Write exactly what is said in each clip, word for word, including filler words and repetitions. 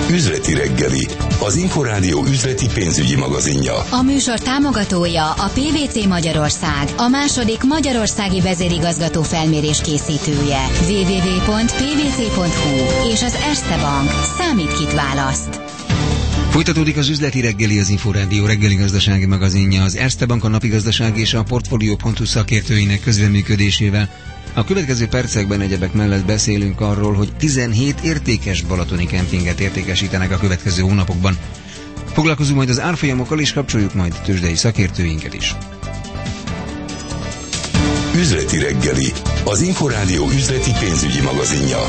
Üzleti reggeli, az Inforádió üzleti pénzügyi magazinja. A műsor támogatója a pé vé cé Magyarország, a második magyarországi vezérigazgató felmérés készítője. double-u double-u double-u pont p v c pont h u és az Erste Bank. Számít, kit választ. Folytatódik az üzleti reggeli, az Inforádió reggeli gazdasági magazinja, az Erste Bank, a napi gazdaság és a Portfolio pont hu szakértőinek közreműködésével. A következő percekben egyebek mellett beszélünk arról, hogy tizenhét értékes balatoni kempinget értékesítenek a következő hónapokban. Foglalkozunk majd az árfolyamokkal, és kapcsoljuk majd tőzsdei szakértőinket is. Üzleti reggeli, az Inforádió üzleti pénzügyi magazinja.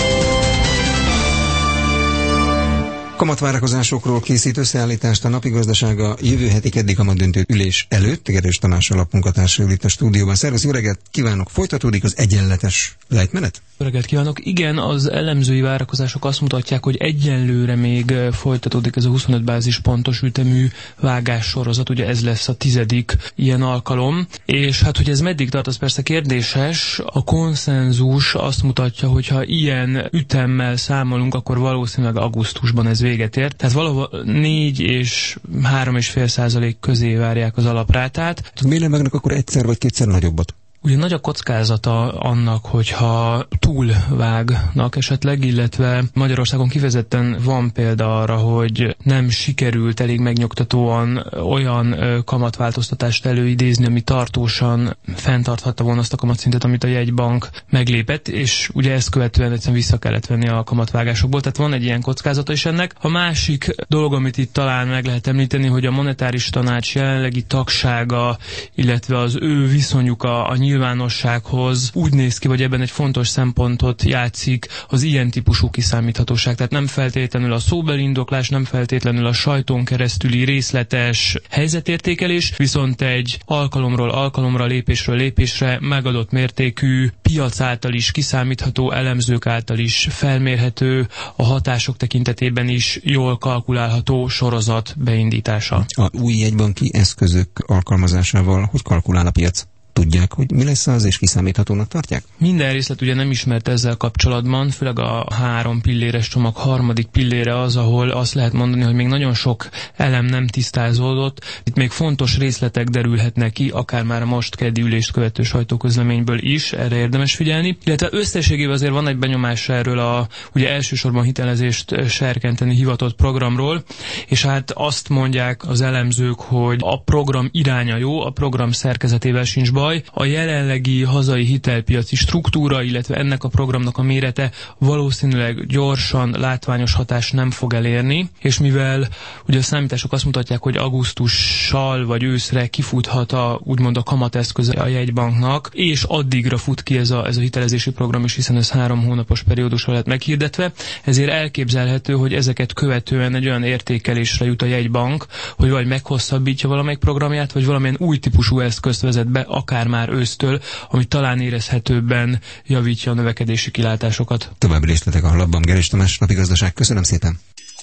Kamatvárakozásokról készít összeállítást a napi gazdasága jövő heti keddi kamatdöntő ülés előtt. Gerős Tamás alapmunkatársa ül itt a stúdióban. Szervusz, jó reggelt kívánok! Folytatódik az egyenletes lejtmenet? Jó reggelt kívánok! Igen, az elemzői várakozások azt mutatják, hogy egyenlőre még folytatódik ez a huszonöt bázispontos ütemű vágássorozat, ugye ez lesz a tizedik ilyen alkalom, és hát, hogy ez meddig tart, az persze kérdéses. A konszenzus azt mutatja, hogy ha ilyen ütemmel számolunk, akkor valószínűleg augusztusban ez véget ért. Tehát valahol négy és három és fél százalék közé várják az alaprátát. Miért nem akkor egyszer vagy kétszer nagyobbat? Ugye nagy a kockázata annak, hogyha túlvágnak esetleg, illetve Magyarországon kifejezetten van példa arra, hogy nem sikerült elég megnyugtatóan olyan kamatváltoztatást előidézni, ami tartósan fenntarthatta volna azt a kamatszintet, amit a jegybank meglépett, és ugye ezt követően egyszerűen vissza kellett venni a kamatvágásokból, tehát van egy ilyen kockázata is ennek. A másik dolog, amit itt talán meg lehet említeni, hogy a monetáris tanács jelenlegi tagsága, illetve az ő viszonyuk a, a nyilvánossághoz úgy néz ki, hogy ebben egy fontos szempontot játszik az ilyen típusú kiszámíthatóság. Tehát nem feltétlenül a szóbeli indoklás, nem feltétlenül a sajtón keresztüli részletes helyzetértékelés, viszont egy alkalomról alkalomra, lépésről lépésre megadott mértékű, piac által is kiszámítható, elemzők által is felmérhető, a hatások tekintetében is jól kalkulálható sorozat beindítása. A új jegybanki eszközök alkalmazásával hogy kalkulál a piac? Tudják, hogy mi lesz az, és kiszámíthatónak tartják? Minden részlet ugye nem ismert ezzel kapcsolatban, főleg a három pilléres csomag harmadik pillére az, ahol azt lehet mondani, hogy még nagyon sok elem nem tisztázódott. Itt még fontos részletek derülhetnek ki, akár már a most keddi ülést követő sajtóközleményből is, erre érdemes figyelni. Illetve összességében azért van egy benyomás erről a ugye elsősorban hitelezést serkenteni hivatott programról, és hát azt mondják az elemzők, hogy a program iránya jó, a program szerkezetével sincs baj. A jelenlegi hazai hitelpiaci struktúra, illetve ennek a programnak a mérete valószínűleg gyorsan látványos hatást nem fog elérni, és mivel ugye a számítások azt mutatják, hogy augusztussal vagy őszre kifuthat a, úgymond a kamateszköze a jegybanknak, és addigra fut ki ez a, ez a hitelezési program is, hiszen ez három hónapos periódusra lett meghirdetve, ezért elképzelhető, hogy ezeket követően egy olyan értékelésre jut a jegybank, hogy vagy meghosszabbítja valamelyik programját, vagy valamilyen új típusú eszközt vezet be, akár már ősztől, ami talán érezhetőbben javítja a növekedési kilátásokat. További részletek a hallapban. Gerős Tamás, napi gazdaság. Köszönöm szépen.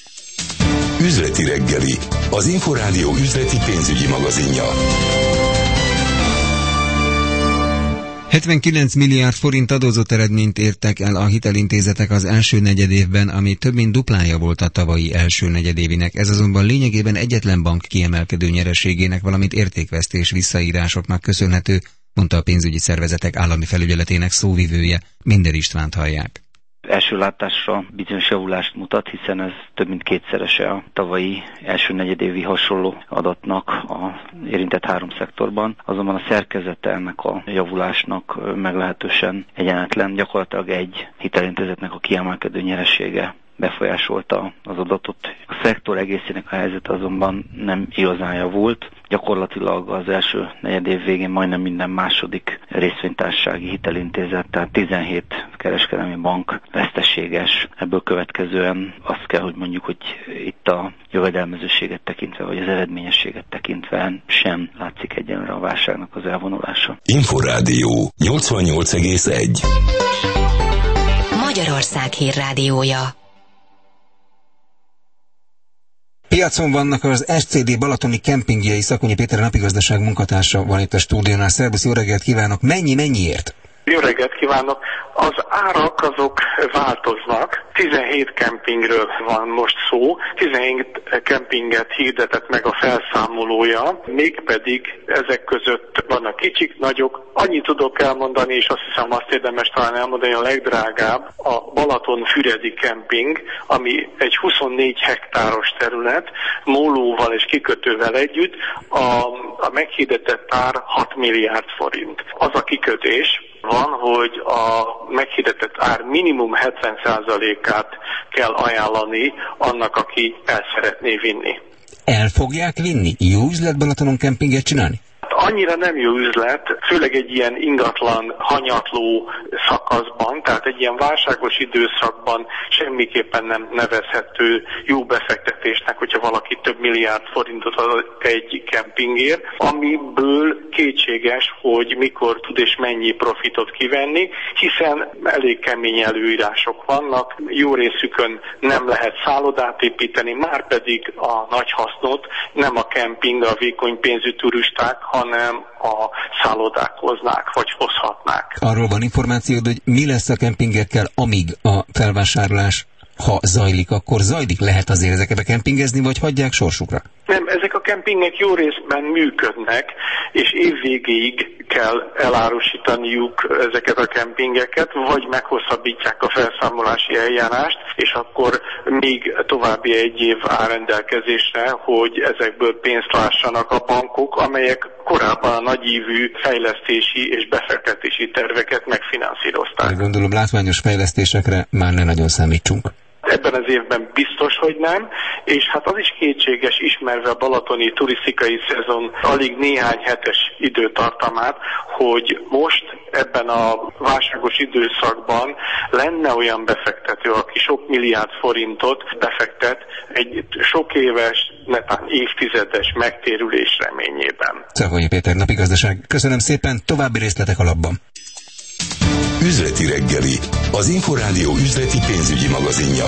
Üzleti reggeli, az Inforádió üzleti pénzügyi magazinja. hetvenkilenc milliárd forint adózott eredményt értek el a hitelintézetek az első negyedévben, ami több mint duplája volt a tavalyi első negyedévinek. Ez azonban lényegében egyetlen bank kiemelkedő nyereségének, valamint értékvesztés visszaírásoknak köszönhető, mondta a pénzügyi szervezetek állami felügyeletének szóvivője. Minden Istvánt hallják. Első látásra bizonyos javulást mutat, hiszen ez több mint kétszerese a tavalyi első negyedévi hasonló adatnak a érintett három szektorban. Azonban a szerkezete ennek a javulásnak meglehetősen egyenetlen. Gyakorlatilag egy hitelintézetnek a kiemelkedő nyeresége befolyásolta az adatot. A szektor egészének a helyzet azonban nem igazán javult. Gyakorlatilag az első negyedév végén majdnem minden második részvénytársasági hitelintézet, tehát tizenhét kereskedelmi bank veszteséges. Ebből következően azt kell, hogy mondjuk, hogy itt a jövedelmezőséget tekintve, vagy az eredményességet tekintve sem látszik egyenlőre a válságnak az elvonulása. Inforádió nyolcvannyolc egész egy. Magyarország hírrádiója. Piacon vannak az es cé dé balatoni kempingjei. Szakonyi Péter, a napigazdaság munkatársa van itt a stúdiónál. Szerbusz, jó reggelt kívánok! Mennyi, mennyiért? Jó reggelt kívánok! Az árak azok változnak. tizenhét kempingről van most szó. tizenhét kempinget hirdetett meg a felszámolója, mégpedig ezek között vannak kicsik, nagyok. Annyit tudok elmondani, és azt hiszem azt érdemes talán elmondani, a legdrágább a Balatonfüredi kemping, ami egy huszonnégy hektáros terület, mólóval és kikötővel együtt. A, a meghirdetett ár hat milliárd forint. Az a kikötés van, hogy a meghirdetett ár minimum hetven százalékát kell ajánlani annak, aki el szeretné vinni. El fogják vinni? Jó üzlet Balatonon kempinget csinálni? Annyira nem jó üzlet, főleg egy ilyen ingatlan, hanyatló szakaszban, tehát egy ilyen válságos időszakban semmiképpen nem nevezhető jó befektetésnek, hogyha valaki több milliárd forintot ad egy kempingért, amiből kétséges, hogy mikor tud és mennyi profitot kivenni, hiszen elég kemény előírások vannak, jó részükön nem lehet szállodát építeni, már pedig a nagy hasznot nem a kemping, a vékony pénzű turisták, hanem a szállodák hoznák, vagy hozhatnák. Arról van információd, hogy mi lesz a kempingekkel, amíg a felvásárlás, ha zajlik, akkor zajlik? Lehet azért ezekbe kempingezni, vagy hagyják sorsukra? Nem, ezek a kempingek jó részben működnek, és évvégéig kell elárusítaniuk ezeket a kempingeket, vagy meghosszabbítják a felszámolási eljárást, és akkor még további egy év áll rendelkezésre, hogy ezekből pénzt lássanak a bankok, amelyek korábban a nagyívű fejlesztési és befektetési terveket megfinanszírozták. Gondolom látványos fejlesztésekre már ne nagyon számítsunk. Ebben az évben biztos, hogy nem, és hát az is kétséges, ismerve a balatoni turisztikai szezon alig néhány hetes időtartamát, hogy most ebben a válságos időszakban lenne olyan befektető, aki sok milliárd forintot befektet egy sok éves, netán évtizedes megtérülés reményében. Szakolyi Péter, Napigazdaság. Köszönöm szépen, további részletek alapban. Üzleti reggeli, az Inforádió üzleti pénzügyi magazinja.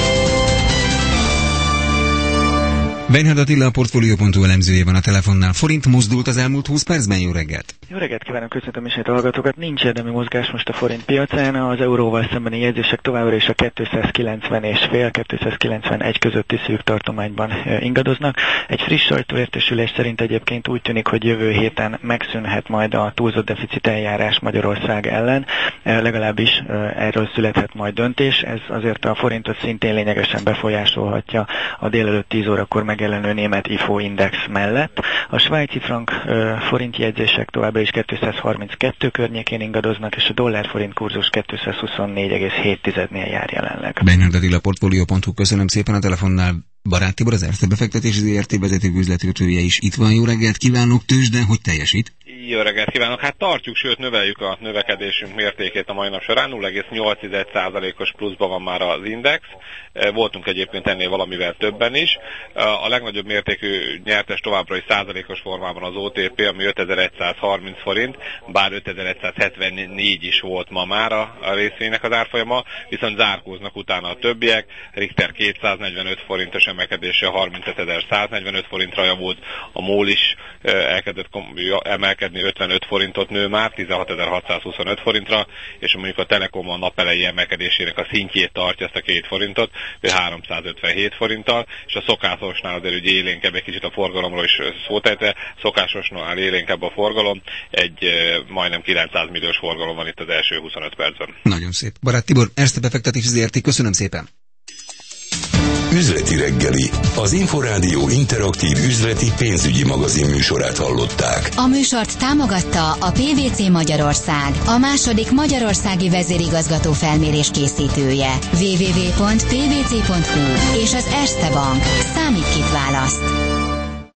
Beinhard Attila, a Portfolio pont hu elemzője van a telefonnál. Forint mozdult az elmúlt húsz percben, jó reggelt! Jó reggelt kívánok, köszöntöm ismét a hallgatókat. Nincs érdemi mozgás most a forint piacán, az euróval szembeni jegyzések továbbra is a kétszázkilencven és fél kétszázkilencvenegy közötti szűk tartományban ingadoznak. Egy friss sajtóértesülés szerint egyébként úgy tűnik, hogy jövő héten megszűnhet majd a túlzott deficit eljárás Magyarország ellen, legalábbis erről születhet majd döntés. Ez azért a forintot szintén lényegesen befolyásolhatja a délelőtt tíz órakor megjelenő német i ef o index mellett. A svájci frank forint jegyzések továbbra is kétszázharminckettő környékén ingadoznak, és a dollár-forint kurzus kétszázhuszonnégy egész hét nél jár jelenleg. Beinhard Attila, Portfolio pont hu, köszönöm szépen a telefonnál. Barát Tibor, az Erste Befektetési zé er té vezető üzletkötője is itt van. Jó reggelt kívánok, tőzsde, hogy teljesít? Jó reggelt kívánok! Hát tartjuk, sőt növeljük a növekedésünk mértékét a mai nap során. nulla egész nyolc százalékos pluszban van már az index. Voltunk egyébként ennél valamivel többen is. A legnagyobb mértékű nyertes továbbra is százalékos formában az o té pé, ami ötezer-egyszázharminc forint, bár ötezer-egyszázhetvennégy is volt ma már a részvénynek az árfolyama, viszont zárkóznak utána a többiek. Richter kétszáznegyvenöt forintos emelkedése harmincezer-száznegyvenöt forintra javult, a MOL is elkezdett emelkedni, ötvenöt forintot nő már, tizenhatezer-hatszázhuszonöt forintra, és mondjuk a Telekom a napelei emelkedésének a szintjét tartja, ezt a két forintot, háromszázötvenhét forinttal, és a szokásosnál azért ugye élénkebb, egy kicsit a forgalomról is szót ejtve, szokásosnál élénkebb a forgalom, egy majdnem kilencszáz milliós forgalom van itt az első huszonöt percben. Nagyon szép. Barát Tibor, Erste Befektetési zé er té, köszönöm szépen. Üzleti reggeli, az Inforádió interaktív üzleti pénzügyi magazin műsorát hallották. A műsort támogatta a pé vé cé Magyarország, a második magyarországi vezérigazgató felmérés készítője. double-u double-u double-u pont pé vé cé pont hu és az Erste Bank. Számít, kit választ.